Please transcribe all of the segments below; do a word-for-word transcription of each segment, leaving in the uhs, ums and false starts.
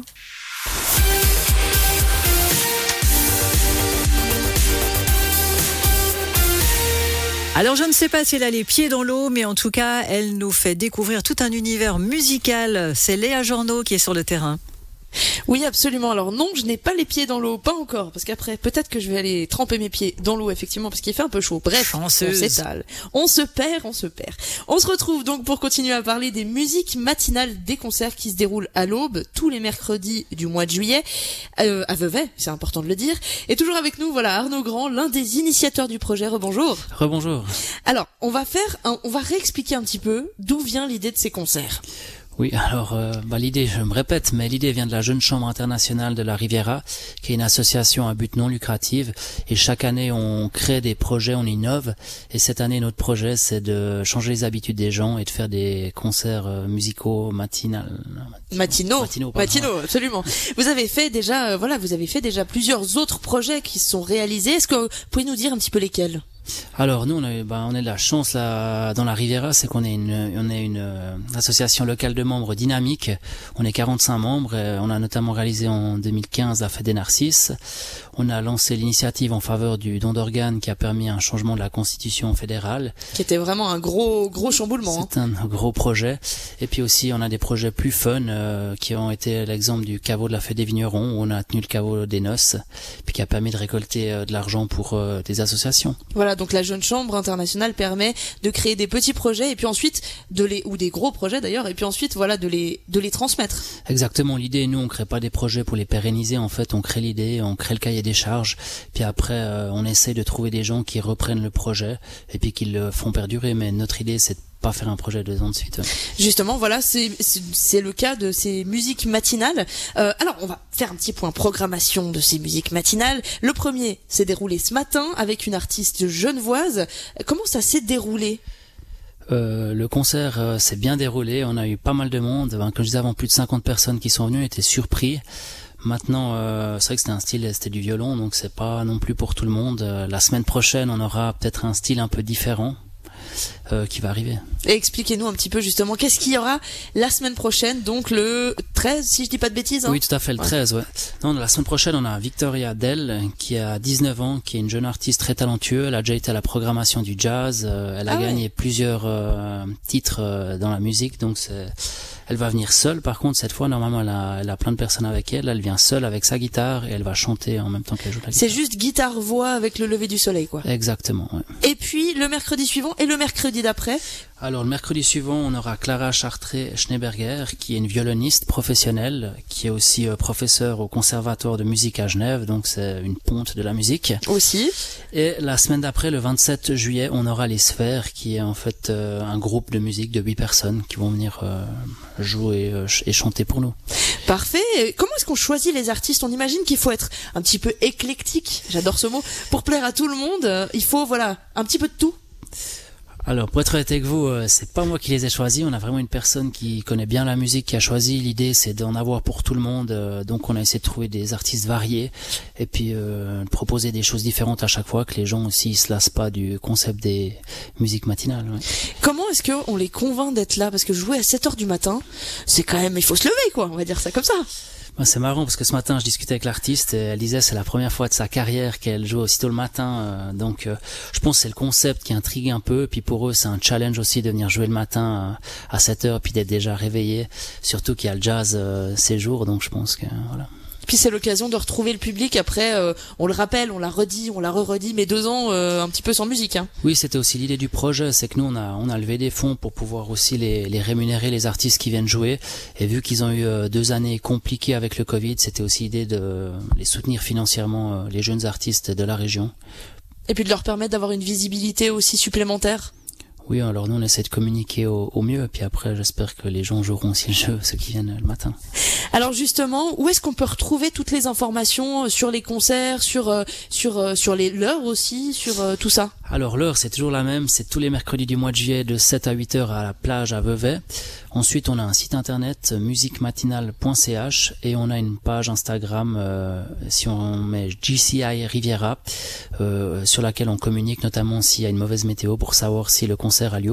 Alors je ne sais pas si elle a les pieds dans l'eau, mais en tout cas, elle nous fait découvrir tout un univers musical. C'est Léa Journeau qui est sur le terrain. Oui, absolument. Alors non, je n'ai pas les pieds dans l'eau, pas encore, parce qu'après, peut-être que je vais aller tremper mes pieds dans l'eau, effectivement, parce qu'il fait un peu chaud. Bref, Chanceuse. on s'étale. On se perd, on se perd. On se retrouve donc pour continuer à parler des musiques matinales des concerts qui se déroulent à l'aube, tous les mercredis du mois de juillet, euh, à Vevey, c'est important de le dire. Et toujours avec nous, voilà, Arnaud Grand, l'un des initiateurs du projet. Rebonjour. Rebonjour. Alors, on va faire, un, on va réexpliquer un petit peu d'où vient l'idée de ces concerts. Oui, alors euh, bah, l'idée, je me répète, mais l'idée vient de la Jeune Chambre internationale de la Riviera, qui est une association à but non lucratif. Et chaque année, on crée des projets, on innove. Et cette année, notre projet, c'est de changer les habitudes des gens et de faire des concerts euh, musicaux matinal, matinaux. Matinaux, matinaux, absolument. Vous avez fait déjà, euh, voilà, vous avez fait déjà plusieurs autres projets qui se sont réalisés. Est-ce que vous pouvez nous dire un petit peu lesquels ? Alors nous on a bah, on a de la chance là dans la Riviera, c'est qu'on est une on est une euh, association locale de membres dynamique. On est quarante-cinq membres et on a notamment réalisé en deux mille quinze la fête des Narcisses. On a lancé l'initiative en faveur du don d'organes qui a permis un changement de la constitution fédérale. Qui était vraiment un gros gros chamboulement. C'est hein. un gros projet. Et puis aussi on a des projets plus fun euh, qui ont été l'exemple du caveau de la fête des vignerons où on a tenu le caveau des noces, puis qui a permis de récolter euh, de l'argent pour euh, des associations. Voilà. Donc la Jeune Chambre internationale permet de créer des petits projets et puis ensuite de les ou des gros projets d'ailleurs et puis ensuite voilà de les de les transmettre. Exactement, l'idée nous on crée pas des projets pour les pérenniser, en fait on crée l'idée, on crée le cahier des charges, puis après euh, on essaye de trouver des gens qui reprennent le projet et puis qui le font perdurer, mais notre idée c'est de pas faire un projet deux ans de suite. Ouais. Justement, voilà, c'est, c'est c'est le cas de ces musiques matinales. Euh, alors, on va faire un petit point programmation de ces musiques matinales. Le premier s'est déroulé ce matin avec une artiste genevoise. Comment ça s'est déroulé ? Euh, le concert euh, s'est bien déroulé. On a eu pas mal de monde. Ben, comme je disais avant, plus de cinquante personnes qui sont venues, étaient surpris. Maintenant, euh, c'est vrai que c'était un style, c'était du violon, donc c'est pas non plus pour tout le monde. Euh, la semaine prochaine, on aura peut-être un style un peu différent. Euh, qui va arriver. Et expliquez-nous un petit peu justement qu'est-ce qu'il y aura la semaine prochaine, donc le treize si je dis pas de bêtises. Hein. Oui, tout à fait, le treize, ouais. Non, la semaine prochaine, on a Victoria Dell qui a dix-neuf ans, qui est une jeune artiste très talentueuse. Elle a déjà été à la programmation du jazz. Euh, elle a ah gagné ouais. plusieurs euh, titres euh, dans la musique, donc c'est... Elle va venir seule, par contre, cette fois, normalement, elle a, elle a plein de personnes avec elle. Elle vient seule avec sa guitare et elle va chanter en même temps qu'elle joue la guitare. C'est juste guitare-voix avec le lever du soleil, quoi. Exactement, ouais. Et puis, le mercredi suivant et le mercredi d'après. Alors, le mercredi suivant, on aura Clara Chartré-Schneeberger, qui est une violoniste professionnelle, qui est aussi euh, professeure au Conservatoire de musique à Genève, donc c'est une ponte de la musique. Aussi. Et la semaine d'après, le vingt-sept juillet, on aura Les Sphères, qui est en fait euh, un groupe de musique de huit personnes qui vont venir euh, jouer euh, et chanter pour nous. Parfait. Comment est-ce qu'on choisit les artistes ? On imagine qu'il faut être un petit peu éclectique, j'adore ce mot, pour plaire à tout le monde. Il faut, voilà, un petit peu de tout. Alors, pour être honnête avec vous, euh, c'est pas moi qui les ai choisis. On a vraiment une personne qui connaît bien la musique qui a choisi. L'idée, c'est d'en avoir pour tout le monde. Euh, donc, on a essayé de trouver des artistes variés et puis euh, de proposer des choses différentes à chaque fois, que les gens aussi se lassent pas du concept des musiques matinales. Ouais. Comment est-ce qu'on les convainc d'être là ? Parce que jouer à sept heures du matin, c'est quand même... Il faut se lever, quoi. On va dire ça comme ça. Ben, c'est marrant parce que ce matin je discutais avec l'artiste et elle disait c'est la première fois de sa carrière qu'elle joue aussitôt le matin, euh, donc euh, je pense que c'est le concept qui intrigue un peu, et puis pour eux c'est un challenge aussi de venir jouer le matin euh, à sept heures puis d'être déjà réveillé, surtout qu'il y a le jazz euh, ces jours, donc je pense que voilà. Puis c'est l'occasion de retrouver le public après, euh, on le rappelle, on l'a redit, on l'a re-redit, mais deux ans euh, un petit peu sans musique. Hein. Oui, c'était aussi l'idée du projet, c'est que nous on a on a levé des fonds pour pouvoir aussi les les rémunérer, les artistes qui viennent jouer, et vu qu'ils ont eu euh, deux années compliquées avec le Covid, c'était aussi l'idée de les soutenir financièrement, euh, les jeunes artistes de la région. Et puis de leur permettre d'avoir une visibilité aussi supplémentaire. Oui, alors nous on essaie de communiquer au, au mieux, puis après j'espère que les gens joueront aussi le jeu, ceux qui viennent le matin. Alors justement, où est-ce qu'on peut retrouver toutes les informations sur les concerts, sur euh, sur euh, sur les l'heure aussi, sur euh, tout ça? Alors l'heure c'est toujours la même, c'est tous les mercredis du mois de juillet de sept à huit heures à la plage à Vevey. Ensuite on a un site internet musique matinale point c h et on a une page Instagram euh, si on met G C I Riviera euh, sur laquelle on communique notamment s'il y a une mauvaise météo pour savoir si le concert a lieu ou pas.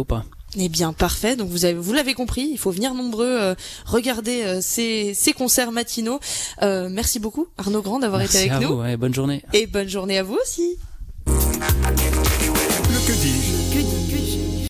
Eh bien, parfait. Donc vous avez, vous l'avez compris, il faut venir nombreux euh, regarder euh, ces, ces concerts matinaux. Euh, merci beaucoup Arnaud Grand d'avoir Merci été avec à nous. Vous, ouais, bonne journée. Et bonne journée à vous aussi.